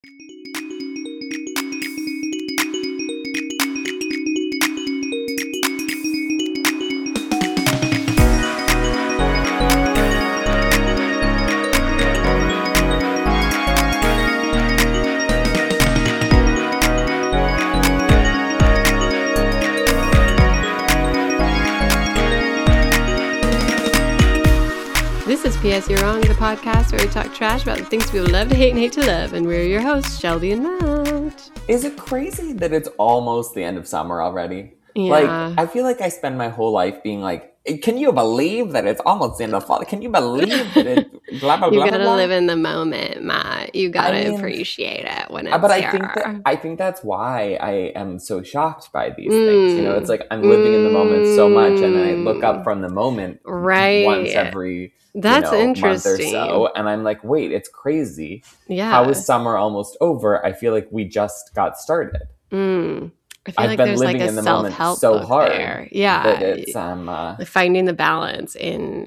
This is P.S. You're Wrong, the podcast where we talk trash about the things people love to hate and hate to love. And we're your hosts, Shelby and Matt. Is it crazy that it's almost the end of summer already? Yeah. Like, I feel like I spend my whole life being like, can you believe that it's almost the end of fall? Can you believe that it's blah, blah, blah, You gotta blah? live in the moment, Matt. You gotta appreciate it when it's But here. I think that's why I am so shocked by these things. You know, it's like I'm living in the moment so much, and then I look up from the moment once every That's month or interesting. so, and I'm like, wait, it's crazy. Yeah. How is summer almost over? I feel like we just got started. I feel I've like been there's living like a in the moment self-help so book hard there. Yeah. that it's finding the balance in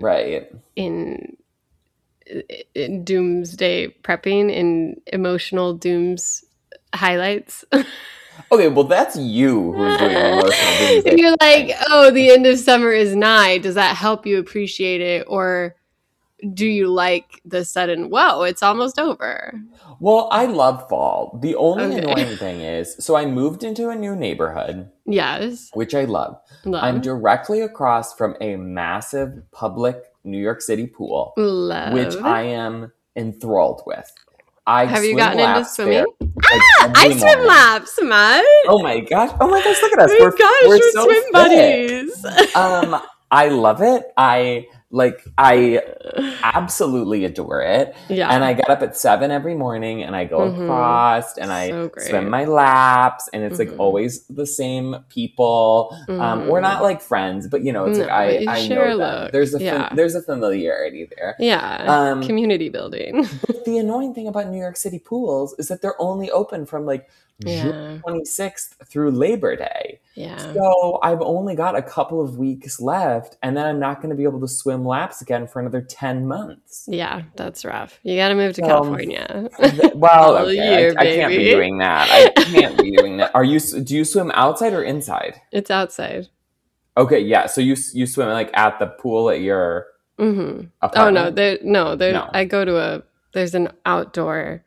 doomsday prepping, in emotional dooms highlights. Okay, well, that's you who's doing emotional doomsday. You're like, oh, the end of summer is nigh. Does that help you appreciate it? Or do you like the sudden, whoa, it's almost over? Well, I love fall. The only annoying thing is, so I moved into a new neighborhood. Yes. Which I love. I'm directly across from a massive public New York City pool. Which I am enthralled with. Have you gotten into swimming? I swim laps, Matt. Oh my gosh, look at us. We're so swim fit. buddies. I love it. I absolutely adore it. Yeah. And I get up at 7 every morning and I go across and I swim my laps, and it's like always the same people. We're not like friends, but you know, it's like I know that there's a familiarity there. Yeah. Community building. But the annoying thing about New York City pools is that they're only open from like June 26th through Labor Day. Yeah. So I've only got a couple of weeks left, and then I'm not going to be able to swim laps again for another 10 months. Yeah, that's rough. You got to move to California. Well, okay, I can't be doing that. I can't be doing that. Do you swim outside or inside? It's outside. Okay, yeah. So you swim like at the pool at your apartment? Oh no, I go to there's an outdoor,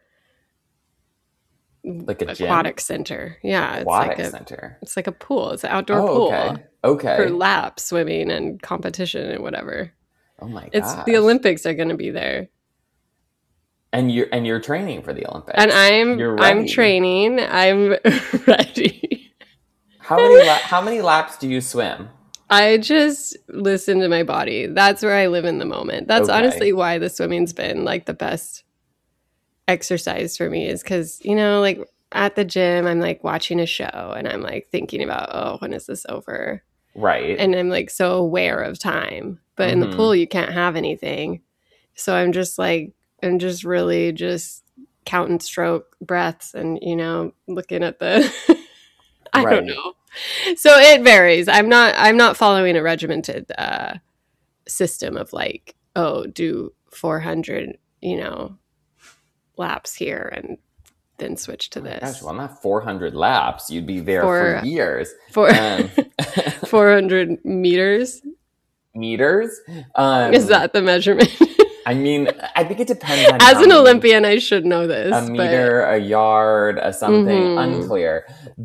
like a aquatic gym? Center. Yeah, Aquatic center. It's like a pool. It's an outdoor pool. Okay. For lap swimming and competition and whatever. Oh my god! It's the Olympics are going to be there. And you're training for the Olympics. And I'm training. I'm ready. How many laps do you swim? I just listen to my body. That's where I live in the moment. That's honestly why the swimming's been like the best exercise for me, is because, you know, like at the gym, I'm like watching a show and I'm like thinking about, oh, when is this over? Right. And I'm like so aware of time. But in the pool, you can't have anything. So I'm just really just counting stroke breaths and, you know, looking at the, I don't know. So it varies. I'm not following a regimented system of like, oh, do 400, you know, laps here and then switch to this. Gosh, well, not 400 laps. You'd be there for years. 400 meters. Meters? Is that the measurement? I mean, I think it depends on as an Olympian, I should know this. A meter, a yard, a something, unclear.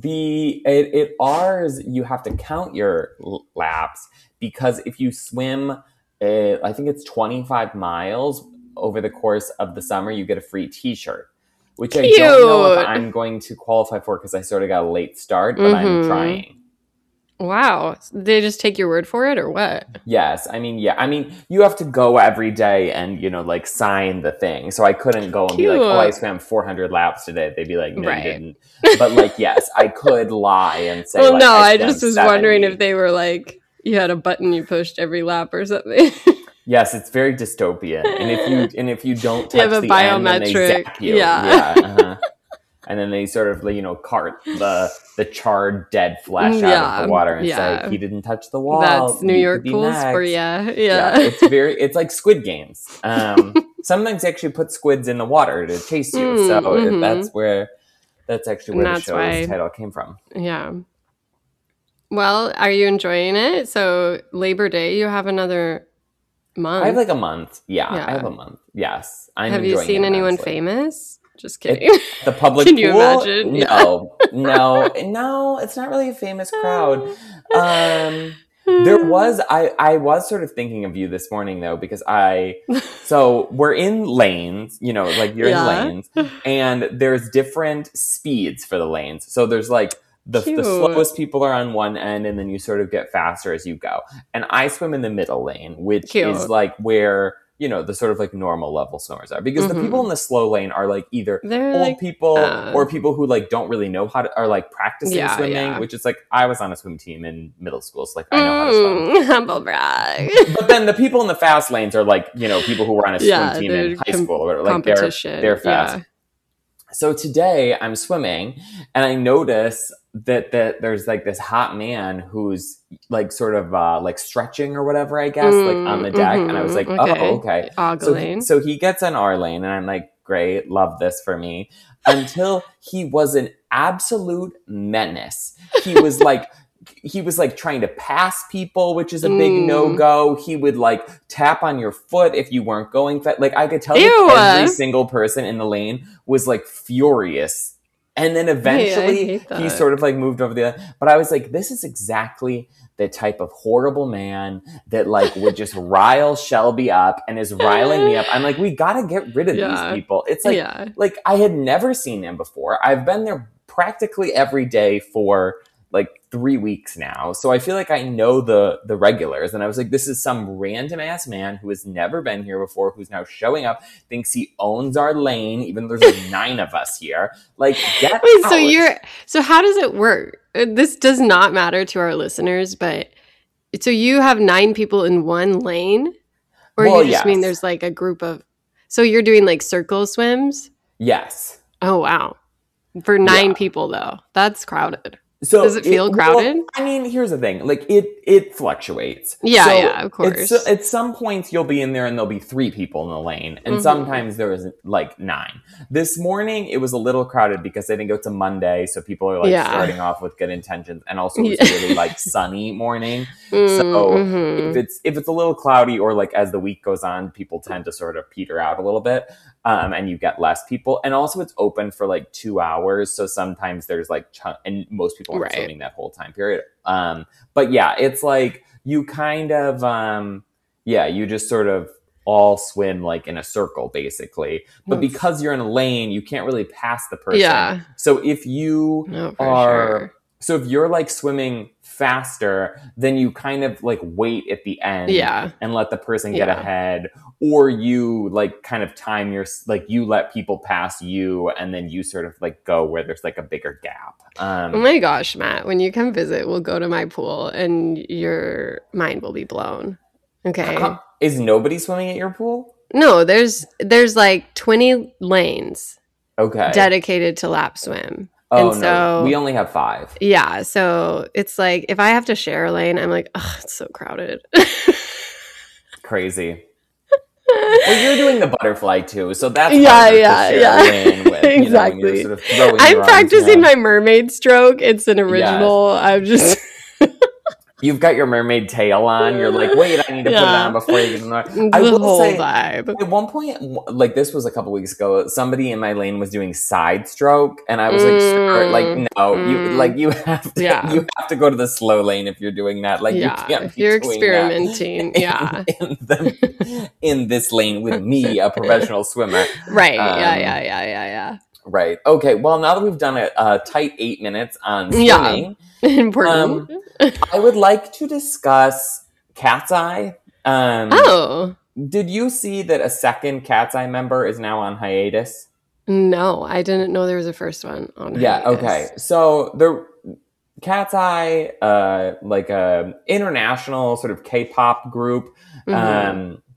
Ours, you have to count your laps, because if you swim, I think it's 25 miles over the course of the summer, you get a free t-shirt, which I don't know if I'm going to qualify for because I sort of got a late start, but I'm trying. Wow. They just take your word for it or what? Yes. I mean, you have to go every day and, you know, like sign the thing. So I couldn't go and be like, oh, I swam 400 laps today. They'd be like, no, you didn't. But like, yes, I could lie and say, well, like, no, I just was wondering if they were like, you had a button you pushed every lap or something. Yes, it's very dystopian. And if you don't touch you have a the biometric, end, then they zap you. And then they sort of, cart the charred dead flesh out of the water and say, he didn't touch the wall. That's New York pools next. for you. Yeah. It's like Squid Games. Sometimes they actually put squids in the water to chase you. So that's actually where the show's title came from. Yeah. Well, are you enjoying it? So Labor Day, you have another month. I have like a month. Yeah. I have a month. Yes. Have you seen anyone famous? Just kidding. The public Can pool? you imagine? No, it's not really a famous crowd. I was sort of thinking of you this morning though, because so we're in lanes, like you're in lanes, and there's different speeds for the lanes. So there's like the slowest people are on one end, and then you sort of get faster as you go. And I swim in the middle lane, which is like where the sort of like normal level swimmers are, because the people in the slow lane are like either old people or people who like don't really know how to, are like practicing swimming, which is like, I was on a swim team in middle school, so like I know how to swim. Humble brag. But then the people in the fast lanes are like, people who were on a swim team in high school, or like they're fast. Yeah. So today I'm swimming and I notice that there's like this hot man who's like sort of like stretching or whatever, I guess, like on the deck. And I was like, okay. So he gets on our lane and I'm like, great, love this for me. Until he was an absolute menace. He was like trying to pass people, which is a big no-go. He would like tap on your foot if you weren't going fast. Like I could tell you every single person in the lane was like furious. And then eventually he sort of like moved over but I was like, this is exactly the type of horrible man that like would just rile Shelby up and is riling me up. I'm like, we got to get rid of these people. It's like I had never seen him before. I've been there practically every day for like 3 weeks now. So I feel like I know the regulars. And I was like, this is some random ass man who has never been here before, who's now showing up, thinks he owns our lane, even though there's like 9 of us here. Like, get out. So how does it work? This does not matter to our listeners, but so you have 9 people in one lane? Or you just mean there's like a group of, so you're doing like circle swims? Yes. Oh, wow. For 9 people though, that's crowded. So does it feel crowded? Well, I mean, here's the thing. Like it fluctuates. Yeah, of course. At some points you'll be in there and there'll be 3 people in the lane. And sometimes there is like 9. This morning it was a little crowded because I think it's a Monday. So people are like starting off with good intentions. And also it's really like sunny morning. So if it's a little cloudy or like as the week goes on, people tend to sort of peter out a little bit. And you get less people. And also it's open for like 2 hours. So sometimes there's like, and most people aren't swimming that whole time period. But yeah, it's like you kind of, you just sort of all swim like in a circle basically. But because you're in a lane, you can't really pass the person. Yeah. So if you so if you're like swimming faster, then you kind of like wait at the end and let the person get ahead. Or you like kind of time you let people pass you and then you sort of like go where there's like a bigger gap. Oh my gosh, Matt, when you come visit, we'll go to my pool and your mind will be blown. Okay. Is nobody swimming at your pool? No, there's like 20 lanes. Okay. Dedicated to lap swim. Oh, and so, no, we only have 5. Yeah, so it's like if I have to share a lane, I'm like, oh, it's so crowded. Crazy. Well, you're doing the butterfly too, so that's lane with, exactly. Sort of throwing I'm practicing my mermaid stroke. It's an original. I'm just. You've got your mermaid tail on. You're like, wait, I need to put it on before you get in there. I will say, vibe. At one point, like this was a couple weeks ago, somebody in my lane was doing side stroke, and I was like, sure, like no, you have to go to the slow lane if you're doing that. Like you can't. You're experimenting. In this lane with me, a professional swimmer. Right. Yeah. Right. Okay. Well, now that we've done a tight 8 minutes on swimming, important. I would like to discuss Cat's Eye. Did you see that a second Cat's Eye member is now on hiatus? No, I didn't know there was a first one on hiatus. Yeah. Okay. So the Cat's Eye, like a international sort of K-pop group.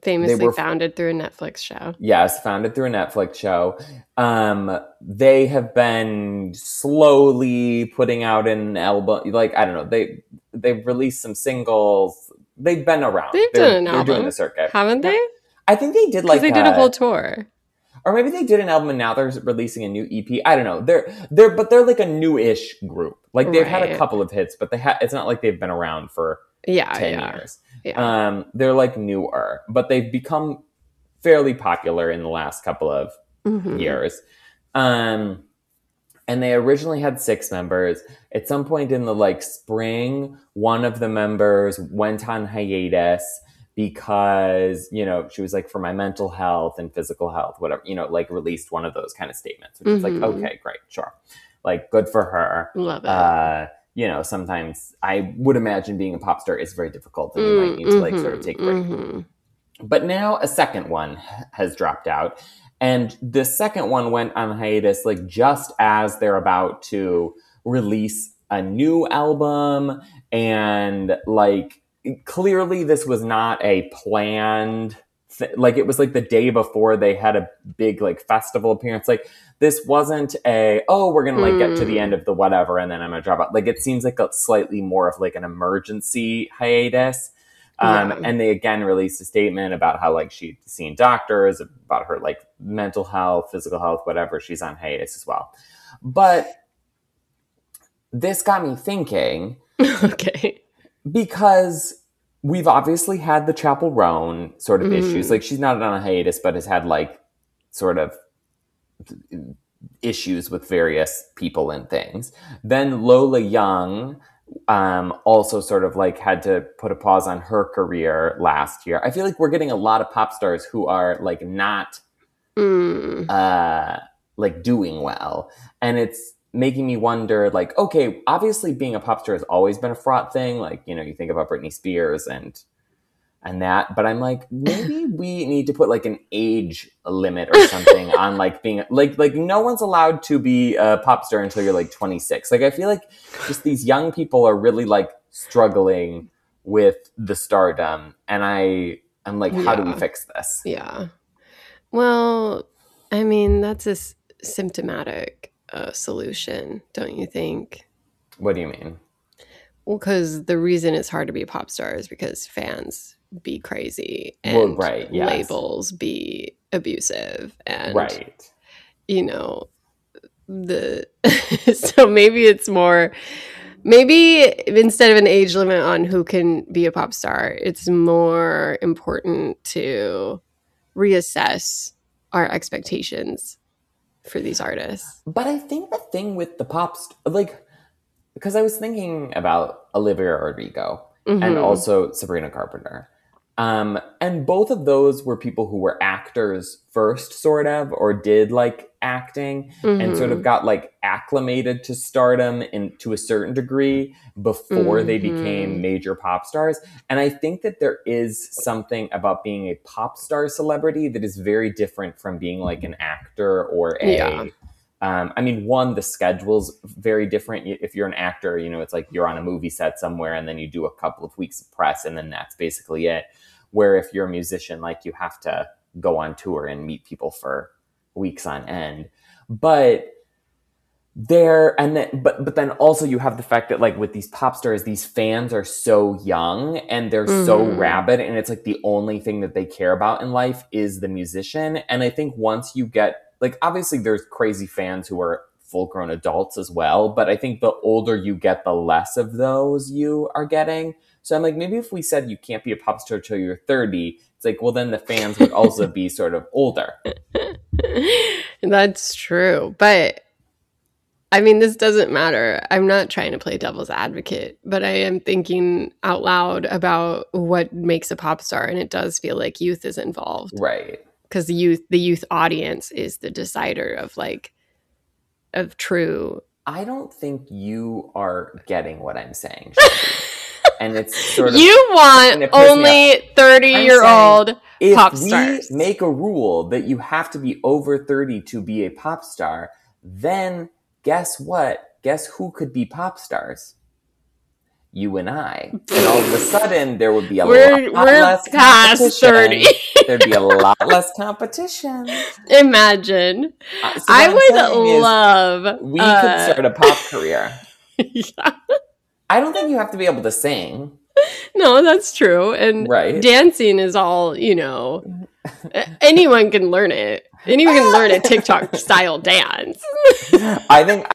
Famously founded through a Netflix show. Yes, founded through a Netflix show. They have been slowly putting out an album. Like, I don't know. They've released some singles. They've been around. They've done an album. They're doing the circuit. Haven't they? I think they did like they did a whole tour. Or maybe they did an album and now they're releasing a new EP. I don't know. They're like a new-ish group. Like they've had a couple of hits, but it's not like they've been around for 10 years. Yeah. They're like newer, but they've become fairly popular in the last couple of years. And they originally had 6 members. At some point in the like spring, one of the members went on hiatus because, you know, she was like, for my mental health and physical health, whatever, you know, like released one of those kind of statements, which is like, okay, great, sure. Like, good for her. Love it. You know, sometimes I would imagine being a pop star is very difficult and you might need to like sort of take a break. But now a second one has dropped out. And the second one went on hiatus like just as they're about to release a new album. And like, clearly this was not a planned like it was like the day before they had a big like festival appearance. Like this wasn't we're gonna like get to the end of the whatever and then I'm gonna drop out. Like it seems like a slightly more of like an emergency hiatus. And they again released a statement about how like she'd seen doctors about her like mental health, physical health, whatever. She's on hiatus as well. But this got me thinking. Okay. Because we've obviously had the Chappell Roan sort of issues. Like she's not on a hiatus, but has had like sort of issues with various people and things. Then Lola Young also sort of like had to put a pause on her career last year. I feel like we're getting a lot of pop stars who are like not like doing well. And it's making me wonder, like, okay, obviously being a pop star has always been a fraught thing. Like, you know, you think about Britney Spears and that, but I'm like, maybe we need to put like an age limit or something on like being like no one's allowed to be a pop star until you're like 26. Like, I feel like just these young people are really like struggling with the stardom. And I'm like, how do we fix this? Yeah. Well, I mean, that's a symptomatic solution, don't you think? What do you mean? Well, because the reason it's hard to be a pop star is because fans be crazy and labels be abusive and you know so maybe it's more, maybe instead of an age limit on who can be a pop star, it's more important to reassess our expectations for these artists. But I think the thing with the like, because I was thinking about Olivia Rodrigo and also Sabrina Carpenter. And both of those were people who were actors first, sort of, or did like acting and sort of got like acclimated to stardom to a certain degree before they became major pop stars. And I think that there is something about being a pop star celebrity that is very different from being like an actor or I mean, the schedule's very different. If you're an actor, you know, it's like you're on a movie set somewhere and then you do a couple of weeks of press and then that's basically it. Where if you're a musician, like you have to go on tour and meet people for weeks on end. But then also you have the fact that like with these pop stars, these fans are so young and they're so rabid, and it's like the only thing that they care about in life is the musician. And I think once you get like, obviously there's crazy fans who are full-grown adults as well, but I think the older you get, the less of those you are getting. So I'm like, maybe if we said you can't be a pop star till you're 30, it's like, well, then the fans would also be sort of older. That's true. But I mean, this doesn't matter. I'm not trying to play devil's advocate, but I am thinking out loud about what makes a pop star. And it does feel like youth is involved. Right. Because the youth audience is the decider of true. I don't think you are getting what I'm saying. And it's sort of, you want only 30-year-old pop stars. If we make a rule that you have to be over 30 to be a pop star, then guess what? Guess who could be pop stars? You and I. And all of a sudden, there would be a lot less past 30. there'd be a lot less competition. Imagine. So I would love. We could start a pop career. Yeah. I don't think you have to be able to sing. No, that's true. And dancing is all, anyone can learn it. Anyone can learn a TikTok style dance. I think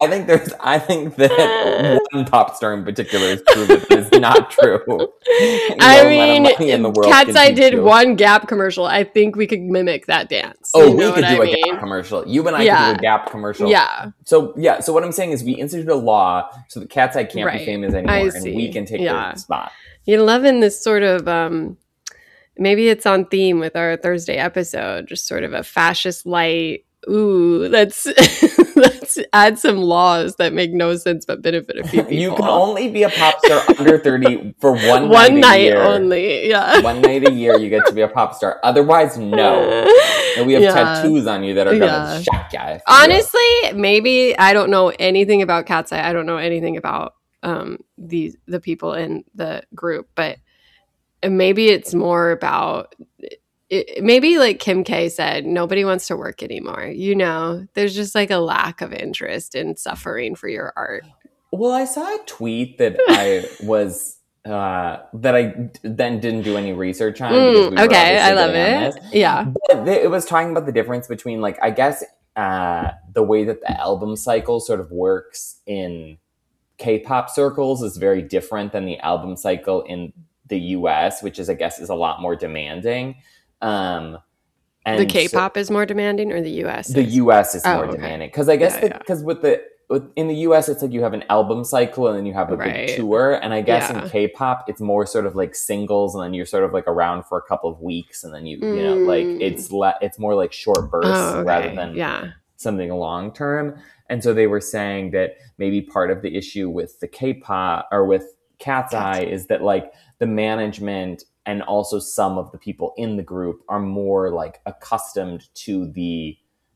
that one pop star in particular has proven that is not true. I mean, Cat's Eye did one Gap commercial. I think we could mimic that dance. Oh, we could do a Gap commercial. You and I could do a Gap commercial. Yeah. So what I'm saying is we institute a law so that Cat's Eye can't be famous anymore, and we can take their spot. You're loving this sort of maybe it's on theme with our Thursday episode, just sort of a fascist light. Ooh, let's add some laws that make no sense but benefit a few people. You can only be a pop star under 30 for one night a year. Only. Yeah. One night a year you get to be a pop star. Otherwise, no. And we have tattoos on you that are going to shock you. Honestly, maybe I don't know anything about Cat's Eye. I don't know anything about the people in the group, but maybe it's more about maybe like Kim K said, nobody wants to work anymore. There's just like a lack of interest in suffering for your art. Well, I saw a tweet that I was that I then didn't do any research on. Okay, I love it. Yeah, but it was talking about the difference between, like, I guess the way that the album cycle sort of works in K-pop circles is very different than the album cycle in the US, which I guess is a lot more demanding. And the K-pop is more demanding, or the US? The US is more demanding, because I guess because in the US it's like you have an album cycle and then you have a big tour, and I guess in K-pop it's more sort of like singles, and then you're sort of like around for a couple of weeks, and then you know, like it's more like short bursts rather than something long term. And so they were saying that maybe part of the issue with the K-pop or with Cat's Eye is that, like, the management and also some of the people in the group are more like accustomed to the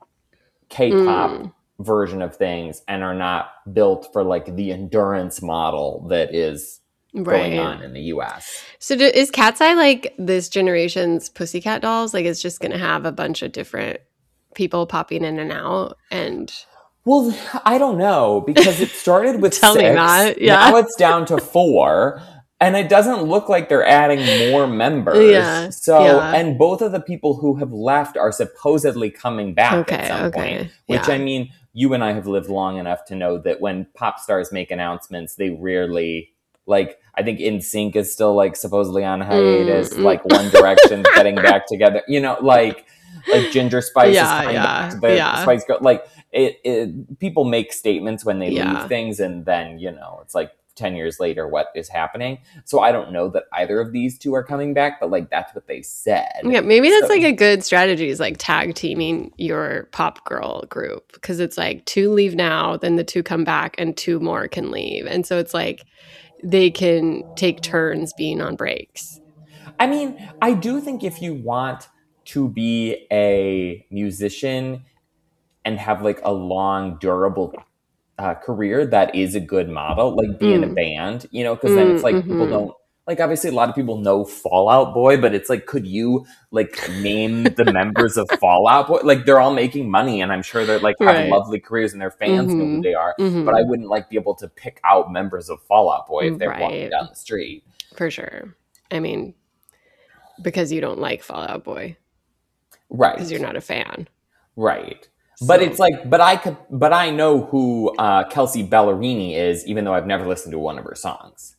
K-pop version of things and are not built for like the endurance model that is going on in the US. So is Cat's Eye like this generation's Pussycat Dolls? Like, it's just going to have a bunch of different people popping in and out? And well, I don't know, because it started with Tell 6. Me that. Yeah. Now it's down to 4. And it doesn't look like they're adding more members. Yeah. So, and both of the people who have left are supposedly coming back at some point. Which, I mean, you and I have lived long enough to know that when pop stars make announcements, they rarely, like, I think NSYNC is still, like, supposedly on hiatus. Like, One Direction's getting back together. You know, like Ginger Spice is coming back to the Spice Girl. Like, people make statements when they leave things, and then, you know, it's like 10 years later, what is happening? So I don't know that either of these two are coming back, but like that's what they said. Yeah, maybe that's like a good strategy, is like tag teaming your pop girl group, because it's like 2 leave now, then the 2 come back, and 2 more can leave, and so it's like they can take turns being on breaks. I mean, I do think if you want to be a musician and have like a long, durable career, that is a good model, like be in a band, you know, because then it's like people don't, like, obviously a lot of people know Fall Out Boy, but it's like, could you like name the members of Fall Out Boy? Like, they're all making money, and I'm sure they're like having lovely careers, and their fans know who they are, but I wouldn't like be able to pick out members of Fall Out Boy if they're walking down the street. For sure. I mean, because you don't like Fall Out Boy. Right. Because you're not a fan. Right. So. But it's like, but I know who Kelsea Ballerini is, even though I've never listened to one of her songs.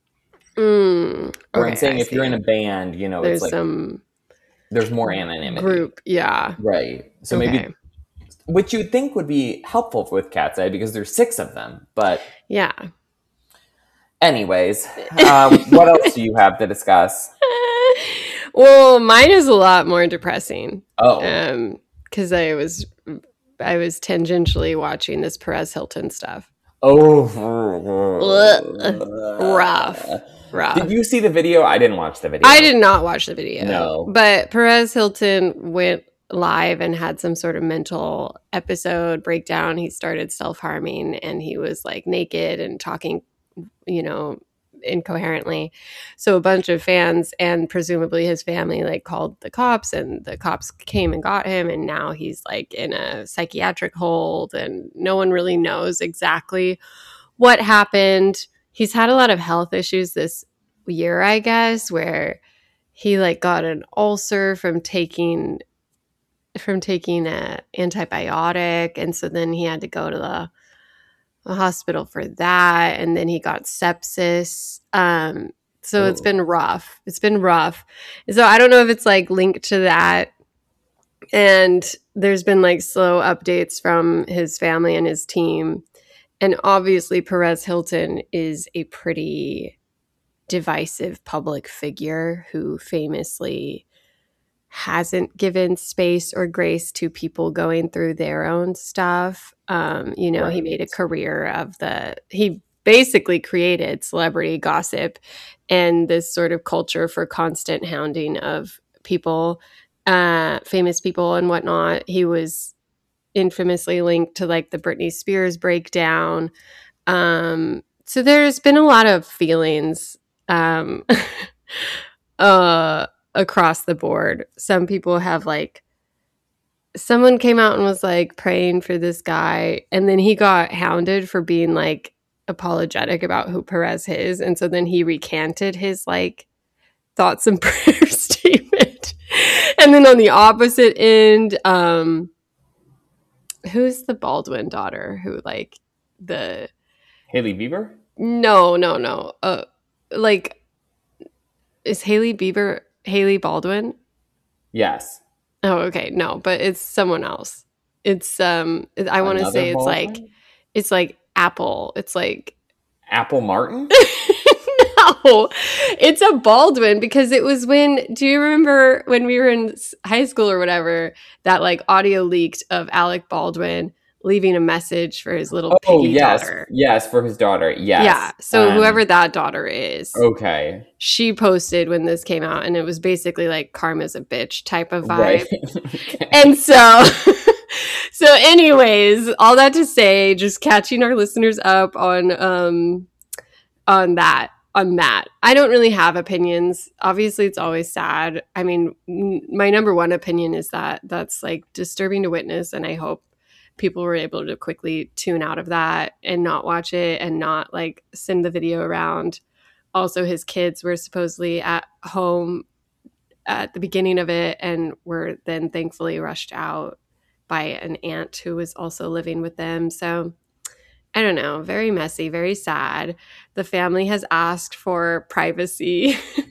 Where I'm saying, if you're in a band, you know, there's it's like there's more anonymity. Group, right. So maybe, which you would think would be helpful with Cat's Eye, because there's 6 of them. But anyways, what else do you have to discuss? Well, mine is a lot more depressing. Oh, because I was tangentially watching this Perez Hilton stuff. Oh, rough. Did you see the video? I didn't watch the video. I did not watch the video. No. But Perez Hilton went live and had some sort of mental episode breakdown. He started self-harming, and he was like naked and talking, you know, incoherently. So a bunch of fans and presumably his family like called the cops, and the cops came and got him, and now he's like in a psychiatric hold, and no one really knows exactly what happened. He's had a lot of health issues this year, I guess, where he like got an ulcer from taking a antibiotic, and so then he had to go to the hospital for that, and then he got sepsis. So it's been rough. It's been rough. So I don't know if it's like linked to that. And there's been like slow updates from his family and his team. And obviously Perez Hilton is a pretty divisive public figure who famously hasn't given space or grace to people going through their own stuff. You know, he made a career he basically created celebrity gossip and this sort of culture for constant hounding of people, famous people and whatnot. He was infamously linked to like the Britney Spears breakdown. So there's been a lot of feelings across the board. Some people have like, someone came out and was like praying for this guy, and then he got hounded for being like apologetic about who Perez is, and so then he recanted his like thoughts and prayers statement. And then on the opposite end, who's the Baldwin daughter who like the Hailey Bieber? No. Like, is Hailey Baldwin? Yes. Oh, okay. No, but it's someone else. It's I want to say it's like Apple. It's like Apple Martin? No, it's a Baldwin, because it was do you remember when we were in high school or whatever, that like audio leaked of Alec Baldwin leaving a message for his little piggy daughter? Yes, for his daughter. Yes. Yeah. So whoever that daughter is. Okay. She posted when this came out, and it was basically like karma's a bitch type of vibe. Right. Okay. And so anyways, all that to say, just catching our listeners up on that. I don't really have opinions. Obviously, it's always sad. I mean, my number one opinion is that that's like disturbing to witness, and I hope people were able to quickly tune out of that and not watch it and not like send the video around. Also, his kids were supposedly at home at the beginning of it and were then thankfully rushed out by an aunt who was also living with them. So I don't know, very messy, very sad. The family has asked for privacy,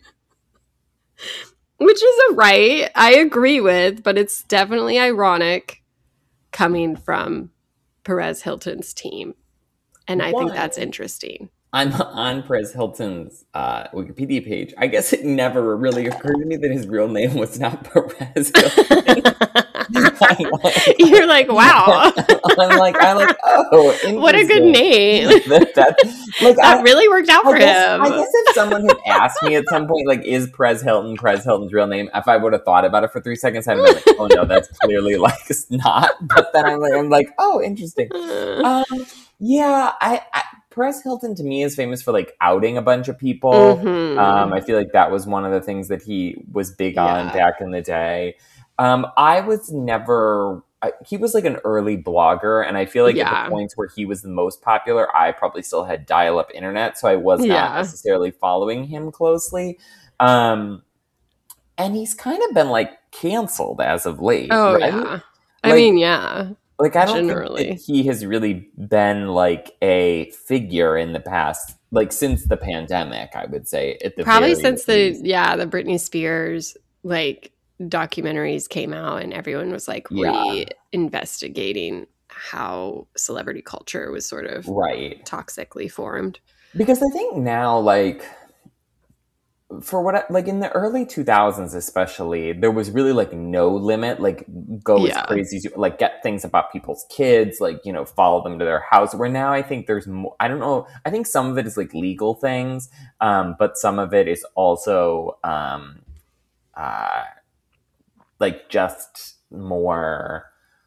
which is a right I agree with, but it's definitely ironic coming from Perez Hilton's team. And I think that's interesting. I'm on Perez Hilton's Wikipedia page. I guess it never really occurred to me that his real name was not Perez Hilton. You're like, wow. I'm like, oh, what a good name. That really worked out for him. I guess if someone had asked me at some point, like, is Perez Hilton's real name? If I would have thought about it for 3 seconds, I'd be like, oh no, that's clearly like not. But then I'm like, oh, interesting. Yeah, Perez Hilton to me is famous for like outing a bunch of people. Mm-hmm. I feel like that was one of the things that he was big on back in the day. I was never. He was like an early blogger, and I feel like at the points where he was the most popular, I probably still had dial-up internet, so I was not necessarily following him closely. And he's kind of been like canceled as of late. Oh right? Yeah, I mean, yeah. Like, I don't think that he has really been like a figure in the past, like since the pandemic, I would say. Probably since the Britney Spears like documentaries came out and everyone was like re-investigating how celebrity culture was sort of toxically formed. Because I think now, like, for what, like in the early 2000s especially, there was really like no limit, like go as crazy as you like, get things about people's kids, like, you know, follow them to their house, where now I think there's more, I don't know, I think some of it is like legal things, but some of it is also like just more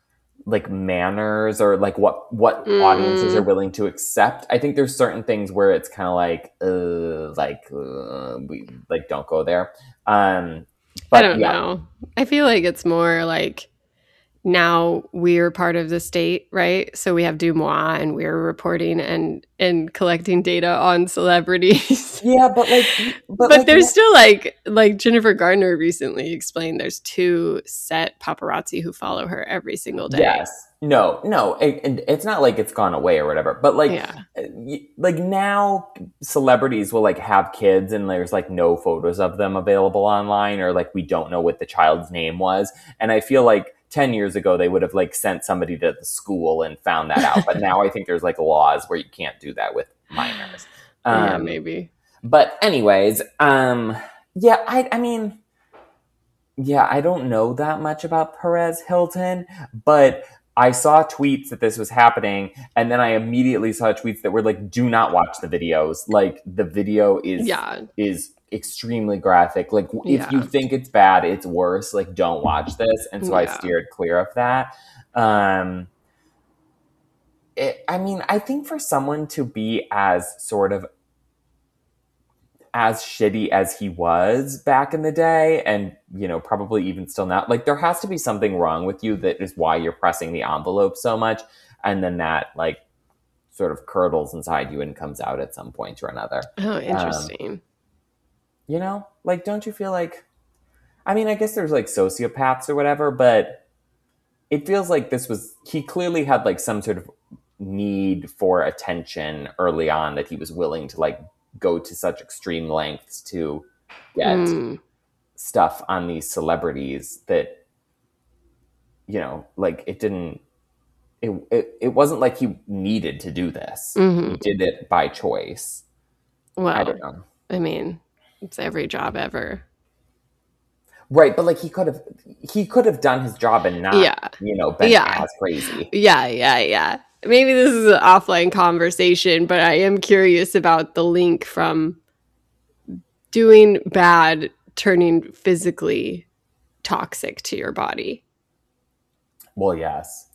like manners or like what audiences are willing to accept. I think there's certain things where it's kind of like we like don't go there. But I don't know. I feel like it's more like now we're part of the state, right? So we have DeuxMoi and we're reporting and collecting data on celebrities. Yeah, but there's still like Jennifer Gardner recently explained there's 2 set paparazzi who follow her every single day. Yes. No, it's not like it's gone away or whatever, but like now celebrities will like have kids and there's like no photos of them available online, or like we don't know what the child's name was. And I feel like 10 years ago they would have like sent somebody to the school and found that out. But now I think there's like laws where you can't do that with minors. Yeah, maybe. But anyways, yeah, I mean, yeah, I don't know that much about Perez Hilton, but I saw tweets that this was happening, and then I immediately saw tweets that were like, do not watch the videos. Like, the video is extremely graphic. Like, if you think it's bad, it's worse. Like, don't watch this. And so I steered clear of that. I mean, I think for someone to be as sort of as shitty as he was back in the day, and you know, probably even still now, like there has to be something wrong with you that is why you're pressing the envelope so much, and then that like sort of curdles inside you and comes out at some point or another. Oh, interesting. You know, like, don't you feel like, I mean, I guess there's like sociopaths or whatever, but it feels like he clearly had like some sort of need for attention early on that he was willing to like go to such extreme lengths to get stuff on these celebrities that, you know, like it wasn't like he needed to do this. He did it by choice. Well, I don't know. I mean, it's every job ever. Right, but like he could have done his job and not, you know, been as crazy. Yeah. Maybe this is an offline conversation, but I am curious about the link from doing bad turning physically toxic to your body. Well, yes.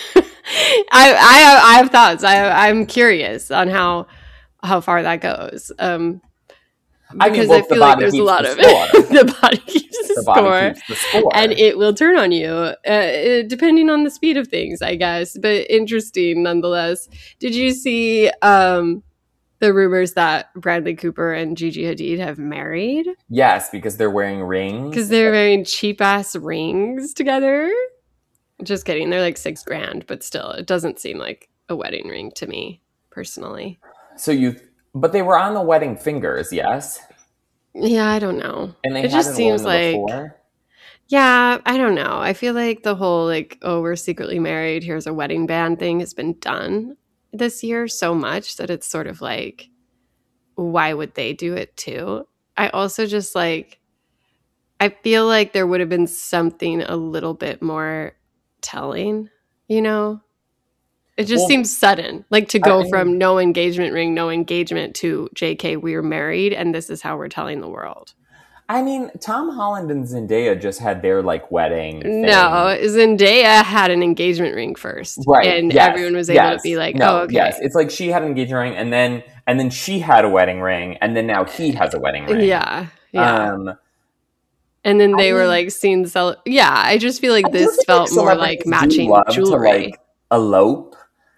I have thoughts. I'm curious on how far that goes. Because I feel like there's a lot of it. The body keeps the score, and it will turn on you depending on the speed of things, I guess. But interesting nonetheless. Did you see the rumors that Bradley Cooper and Gigi Hadid have married? Yes, because they're wearing rings. Because they're wearing cheap ass rings together. Just kidding. They're like $6,000, but still, it doesn't seem like a wedding ring to me personally. But they were on the wedding fingers, yes? Yeah, I don't know. And it just seems like before? Yeah, I don't know. I feel like the whole like, oh, we're secretly married, here's a wedding band thing has been done this year so much that it's sort of like, why would they do it too? I also just like, I feel like there would have been something a little bit more telling, you know? It just seems sudden, like to go from no engagement ring, no engagement to JK, we're married, and this is how we're telling the world. I mean, Tom Holland and Zendaya just had their like wedding thing. No, Zendaya had an engagement ring first. Right. And everyone was able to be like, oh, okay. Yes, it's like she had an engagement ring and then she had a wedding ring and then now he has a wedding ring. Yeah. And then they were like seen I just feel like this felt more like matching jewelry. To, like, elope.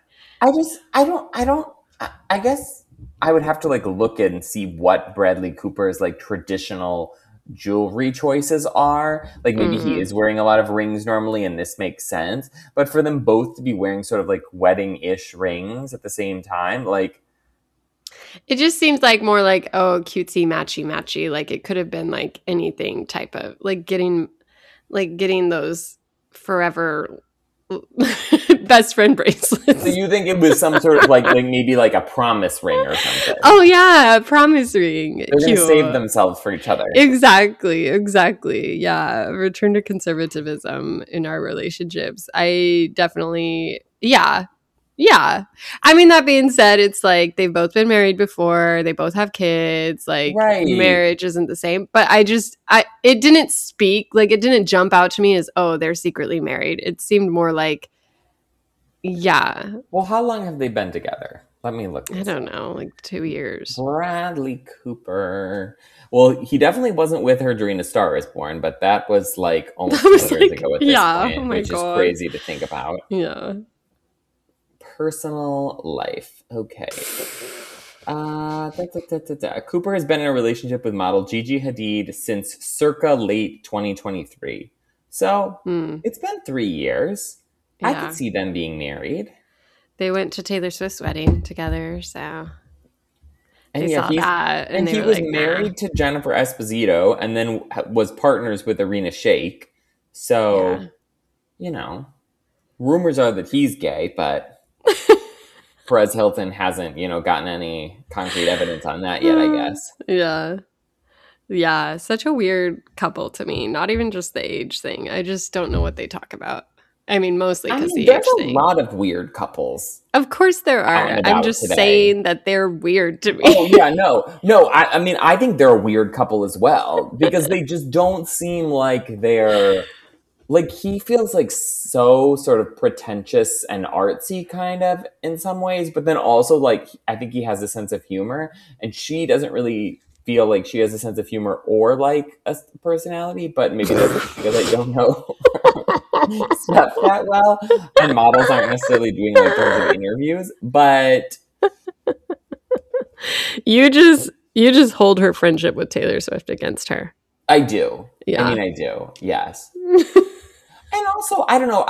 I guess I would have to like look and see what Bradley Cooper's like traditional jewelry choices are. Like maybe he is wearing a lot of rings normally and this makes sense. But for them both to be wearing sort of like wedding-ish rings at the same time, like it just seems like more like, oh, cutesy matchy. Like it could have been like anything type of like getting those forever best friend bracelets. So you think it was some sort of like maybe like a promise ring or something? Oh yeah, a promise ring. They're going to save themselves for each other. Exactly. Yeah, return to conservatism in our relationships. I definitely, yeah. I mean, that being said, it's like they've both been married before. They both have kids. Like marriage isn't the same. But it didn't jump out to me as, oh, they're secretly married. It seemed more like Yeah. Well, how long have they been together? Let me look I this don't up. know, like 2 years. Bradley Cooper. Well, he definitely wasn't with her during A Star Is Born, but that was like That almost was 10 years like, ago at this yeah. Oh point, my which is God. crazy to think about. Yeah. Personal life. Okay. Cooper has been in a relationship with model Gigi Hadid since circa late 2023. So Hmm. it's been 3 years. I could Yeah. see them being married. They went to Taylor Swift's wedding together, so they And yeah, saw that and they he were was like, nah. married to Jennifer Esposito and then was partners with Irina Shayk. Yeah. So, you know, rumors are that he's gay, but Perez Hilton hasn't, gotten any concrete evidence on that yet, I guess. Yeah. Yeah. Such a weird couple to me. Not even just the age thing. I just don't know what they talk about. I mean, mostly I because mean, the there's age a thing. lot of weird couples Of course there out and are. I'm about just today. saying that they're weird to Oh, me. yeah, no. I mean, I think they're a weird couple as well because they just don't seem like they're like he feels like so sort of pretentious and artsy kind of in some ways, but then also like I think he has a sense of humor and she doesn't really feel like she has a sense of humor or like a personality, but maybe that's because I don't know stuff that well and models aren't necessarily doing like tons of interviews, but You just hold her friendship with Taylor Swift against her. I do. I Yeah. mean, I do. Yes. And also, I don't know.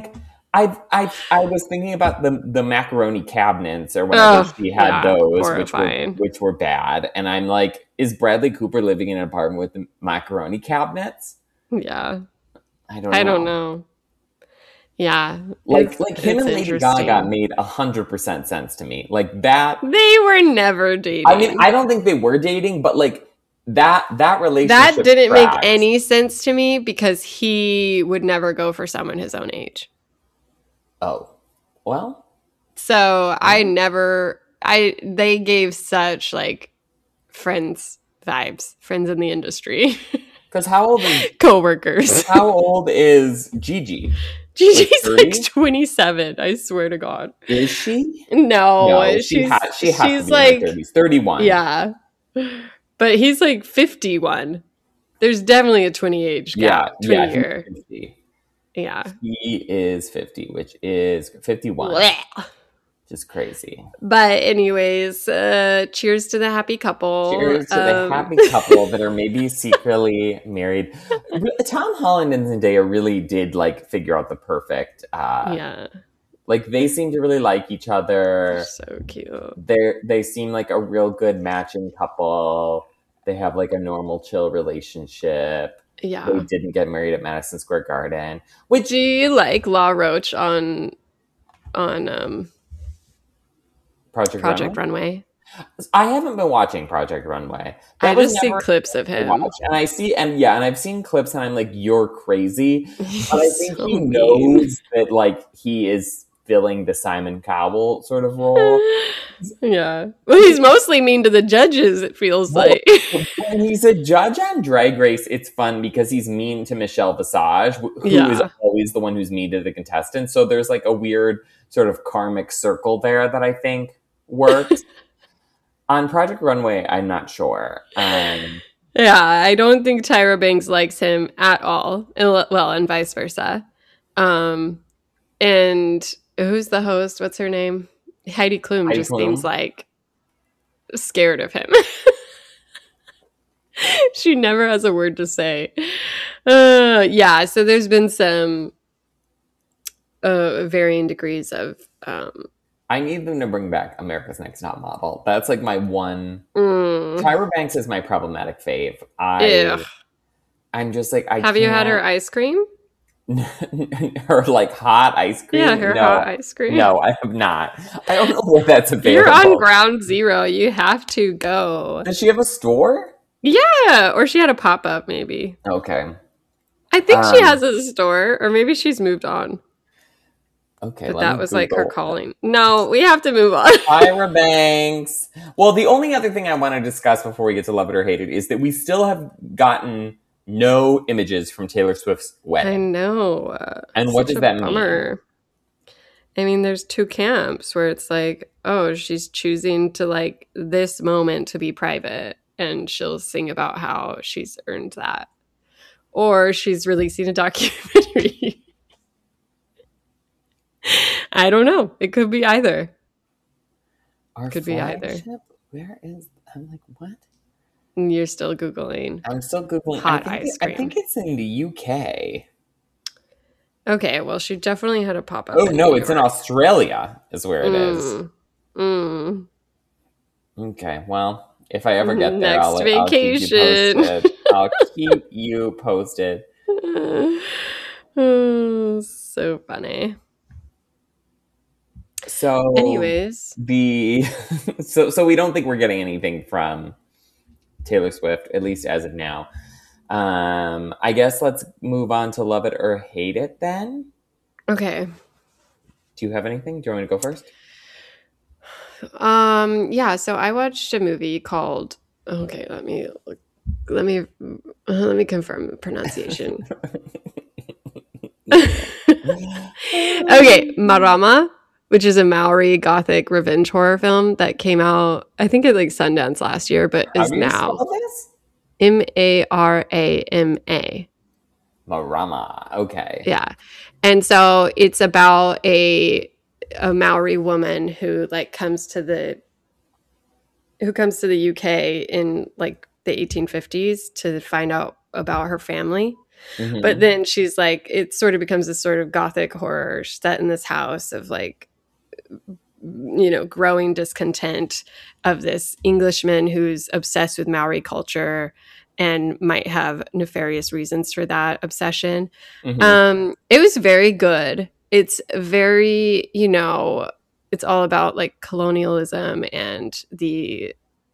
I was thinking about the macaroni cabinets or whenever Oh, she had yeah. those, Horrifying. which were bad, and I'm like, is Bradley Cooper living in an apartment with the macaroni cabinets? Yeah. I don't I don't know. know. Yeah. Like him It's and Lady Gaga interesting. made 100% sense to me. Like that. They were never I mean, I dating. don't think they were dating, but like that That relationship didn't make tracks. any sense to me because he would never go for someone his own age. Oh, well, So I yeah. never they gave such like friends vibes, friends in the industry, Because coworkers. how old is Gigi? Like Gigi's like 30? 27, I swear to God. Is she? No, No, she's she has to she's be in her like 30s. 31. yeah. But he's like 51. There's definitely a 20 age Yeah, gap, yeah, 20 he's year. 50. Yeah. He is 50, which is 51. Blech. Just crazy. But anyways, cheers to the happy couple. Cheers to the happy couple that are maybe secretly married. Tom Holland and Zendaya really did like figure out the perfect Yeah, like they seem to really like each other. so cute. They seem like a real good matching couple. They have like a normal chill relationship. They Yeah. didn't get married at Madison Square Garden, which Do you like La Roche on Project Project Runway. Runway? I haven't been watching Project Runway. I That was just see never clips of to watch. him. And I see, and yeah, and I've seen clips, and I'm like, you're crazy. But I He's think so he mean. knows that like he is filling the Simon Cowell sort of role. Yeah. Well, he's mostly mean to the judges, it feels Well, like. when he's a judge on Drag Race, it's fun because he's mean to Michelle Visage, who is Yeah. always the one who's mean to the contestants. So there's like a weird sort of karmic circle there that I think works. On Project Runway, I'm not sure. Yeah, I don't think Tyra Banks likes him at all. Well, and vice versa. Um, and who's the host? What's her name? Heidi Klum Heidi just seems Klum. like scared of him. She never has a word to say. Yeah, so there's been some varying degrees of I need them to bring back America's Next Top Model. That's like my one. mm, Tyra Banks is my problematic fave. ugh. I'm just like I Have you had her can't. ice cream? Her like hot ice Yeah, cream. her hot ice cream. No, I have not. I don't know where that's You're on available. ground zero. You have to go. Does she have a store? Yeah, or she had a pop up, maybe. Okay. I think she has a store, or maybe she's moved on. Okay, But let that me was like her Google calling. No, we have to move on. Tyra Banks. Well, the only other thing I want to discuss before we get to Love It or Hate It is that we still have gotten no images from Taylor Swift's I wedding. know. And what does that mean? Bummer. I mean, there's two camps where it's like, oh, she's choosing to like this moment to be private and she'll sing about how she's earned that. Or she's releasing a documentary. I don't know. It could be either. Could be either. Where is... I'm like, what? You're still Googling. I'm still Googling. Hot ice cream. I think it's in the UK. Okay, well, she definitely had a pop-up. Oh, no, it's in Australia is where it is. Okay, well, if I ever get there, I'll keep you posted. Oh, so funny. So, anyways, so we don't think we're getting anything from Taylor Swift, at least as of now. I guess let's move on to Love It or Hate It then. Okay. Do you have anything? Do you want me to go first? Yeah, so I watched a movie called, okay, let me confirm the pronunciation. Okay, Marama, which is a Maori gothic revenge horror film that came out, I think at like Sundance last year, but is now Marama. Marama, okay. Yeah. And so it's about a Maori woman who like comes to the UK in like the 1850s to find out about her family. Mm-hmm. But then she's like, it sort of becomes this sort of gothic horror set in this house of like, you know, growing discontent of this Englishman who's obsessed with Maori culture and might have nefarious reasons for that obsession. Mm-hmm. It was very good. It's very, you know, it's all about like colonialism and the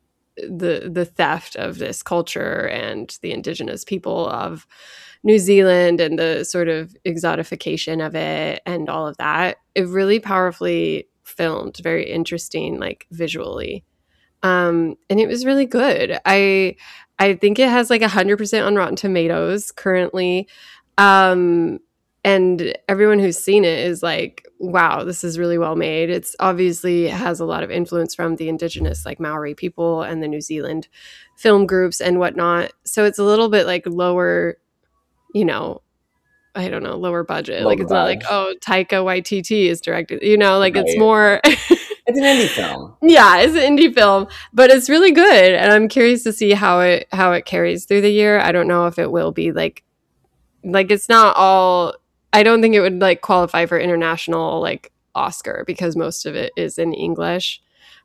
theft of this culture and the indigenous people of New Zealand and the sort of exotification of it and all of that. It really powerfully filmed, very interesting, like visually. And it was really good. I think it has like 100% on Rotten Tomatoes currently. And everyone who's seen it is like, wow, this is really well made. It's obviously has a lot of influence from the indigenous like Maori people and the New Zealand film groups and whatnot. So it's a little bit like lower, you know, I don't know, lower budget. Like it's not like, oh, Taika Waititi is directed, you know, like it's more... It's an indie film. Yeah, it's an indie film, but it's really good. And I'm curious to see how it carries through the year. I don't know if it will be like it's not all... I don't think it would like qualify for international like Oscar because most of it is in English.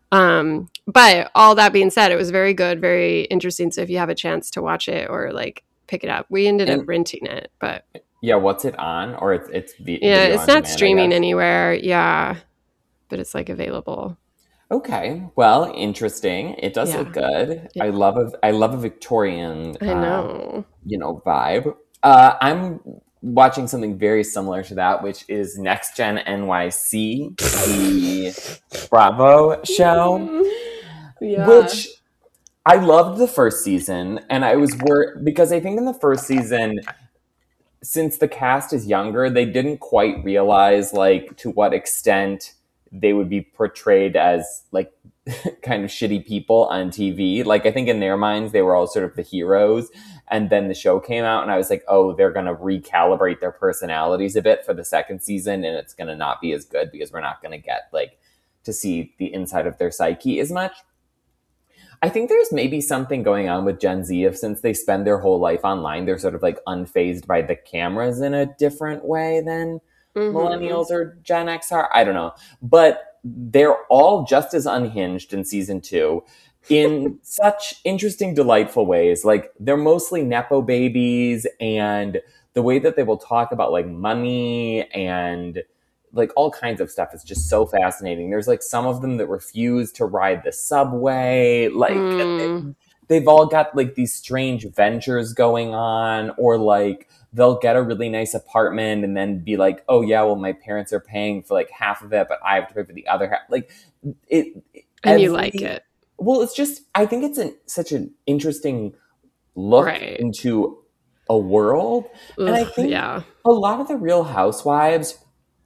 But all that being said, it was very good, very interesting. So if you have a chance to watch it or like pick it up, we ended up renting it. But yeah, what's it on? Or it's yeah, it's not streaming anywhere. Yeah, but it's like available. Okay, well, interesting. It does look good. Yeah. I love a Victorian, you know, vibe. I'm watching something very similar to that, which is Next Gen NYC, the Bravo show, which I loved the first season, and I was worried because I think in the first season, since the cast is younger, they didn't quite realize like to what extent they would be portrayed as like kind of shitty people on TV. Like I think in their minds, they were all sort of the heroes. And then the show came out and I was like, oh, they're going to recalibrate their personalities a bit for the second season. And it's going to not be as good because we're not going to get like to see the inside of their psyche as much. I think there's maybe something going on with Gen Z of since they spend their whole life online, they're sort of like unfazed by the cameras in a different way than millennials or Gen X are. I don't know. But they're all just as unhinged in season 2 in such interesting, delightful ways. Like they're mostly Nepo babies, and the way that they will talk about like money and like all kinds of stuff is just so fascinating. There's like some of them that refuse to ride the subway. Like they've all got like these strange ventures going on, or like they'll get a really nice apartment and then be like, oh yeah, well my parents are paying for like half of it, but I have to pay for the other half. Like and you like it. Well, it's just, I think it's such an interesting look into a world. And I think a lot of the Real Housewives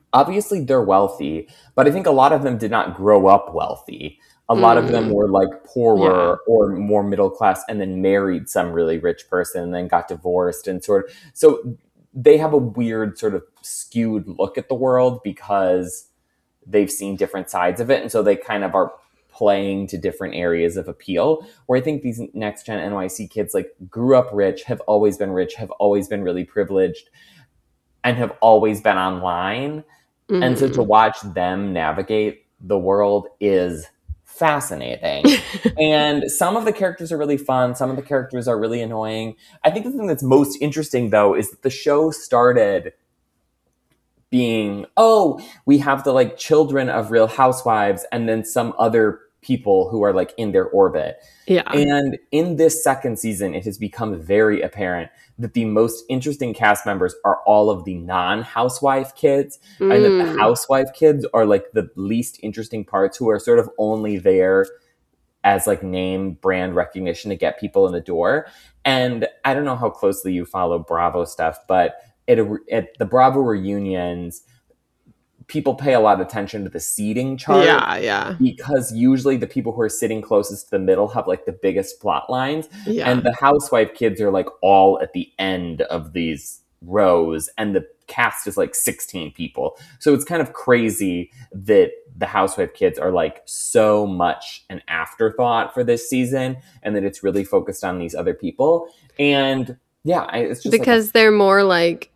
obviously they're wealthy, but I think a lot of them did not grow up wealthy. A lot of them were like poorer or more middle class and then married some really rich person and then got divorced and sort of, so they have a weird sort of skewed look at the world because they've seen different sides of it. And so they kind of are playing to different areas of appeal, where I think these next gen NYC kids like grew up rich, have always been really privileged, and have always been online. Mm-hmm. And so to watch them navigate the world is fascinating. And some of the characters are really fun. Some of the characters are really annoying. I think the thing that's most interesting, though, is that the show started being, oh, we have the like children of Real Housewives and then some other people who are like in their orbit. Yeah. And in this second season, it has become very apparent that the most interesting cast members are all of the non-housewife kids, and that the housewife kids are like the least interesting parts, who are sort of only there as like name brand recognition to get people in the door. And I don't know how closely you follow Bravo stuff, but at the Bravo reunions, people pay a lot of attention to the seating chart. Yeah. Because usually the people who are sitting closest to the middle have like the biggest plot lines. Yeah. And the housewife kids are like all at the end of these rows, and the cast is like 16 people. So it's kind of crazy that the housewife kids are like so much an afterthought for this season, and that it's really focused on these other people. And yeah, it's just because they're more like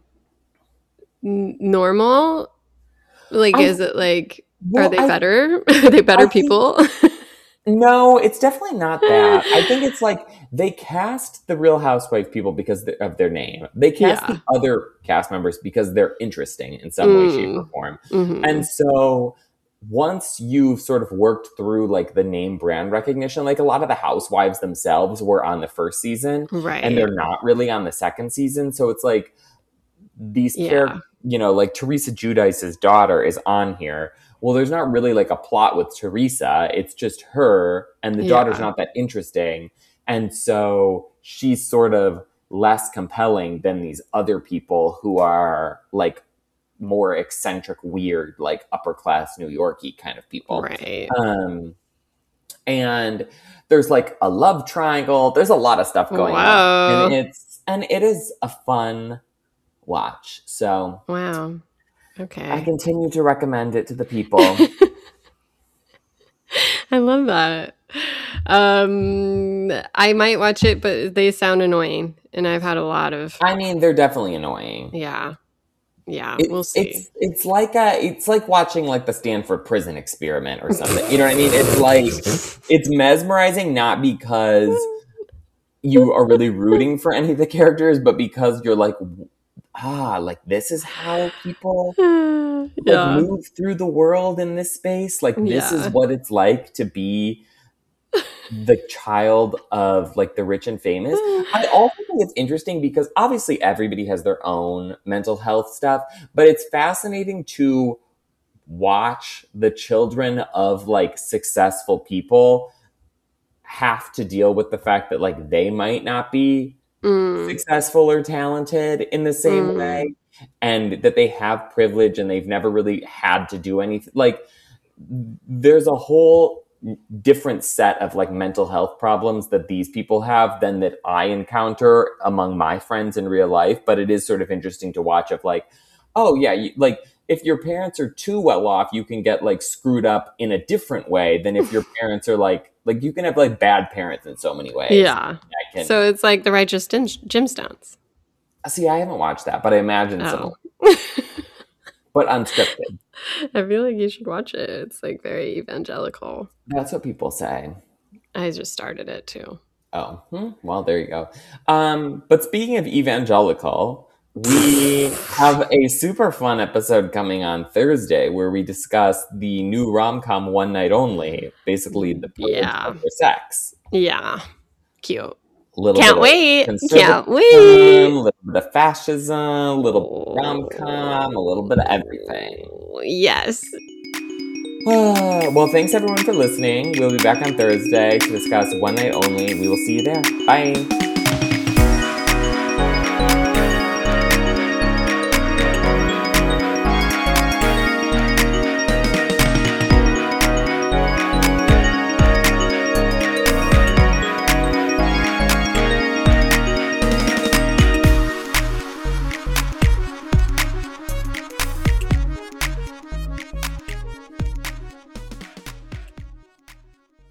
normal. Like, is it like, are they better? Are they better people? No, it's definitely not that. I think it's like they cast the Real Housewife people because of their name. They cast the other cast members because they're interesting in some way, shape, or form. Mm-hmm. And so once you've sort of worked through like the name brand recognition, like a lot of the housewives themselves were on the first season, right? And they're not really on the second season. So it's like these characters, you know, like Teresa Giudice's daughter is on here. Well, there's not really like a plot with Teresa. It's just her, and the daughter's not that interesting. And so she's sort of less compelling than these other people who are like more eccentric, weird, like upper class New York-y kind of people. Right. And there's like a love triangle. There's a lot of stuff going on. And it is a fun watch. So wow. Okay. I continue to recommend it to the people. I love that. I might watch it, but they sound annoying, and I've had a lot of. I mean, they're definitely annoying. Yeah, we'll see. It's like watching like the Stanford Prison Experiment or something. You know what I mean? It's like it's mesmerizing, not because you are really rooting for any of the characters, but because you're like, like this is how people like, move through the world in this space. Like this is what it's like to be the child of like the rich and famous. I also think it's interesting because obviously everybody has their own mental health stuff, but it's fascinating to watch the children of like successful people have to deal with the fact that like they might not be successful or talented in the same way, and that they have privilege and they've never really had to do anything. Like there's a whole different set of like mental health problems that these people have than that I encounter among my friends in real life. But it is sort of interesting to watch of like, oh yeah, like if your parents are too well off, you can get like screwed up in a different way than if your parents are like you can have like bad parents in so many ways. Yeah. So it's like The Righteous Gemstones. See, I haven't watched that, but I imagine so. But unscripted. I feel like you should watch it. It's like very evangelical. That's what people say. I just started it too. Oh, well, there you go. But speaking of evangelical, we have a super fun episode coming on Thursday where we discuss the new rom-com One Night Only, basically the for sex. Yeah, cute. Can't wait. A little bit of fascism, a little rom-com, a little bit of everything. Yes. Well, thanks everyone for listening. We'll be back on Thursday to discuss One Night Only. We will see you there. Bye.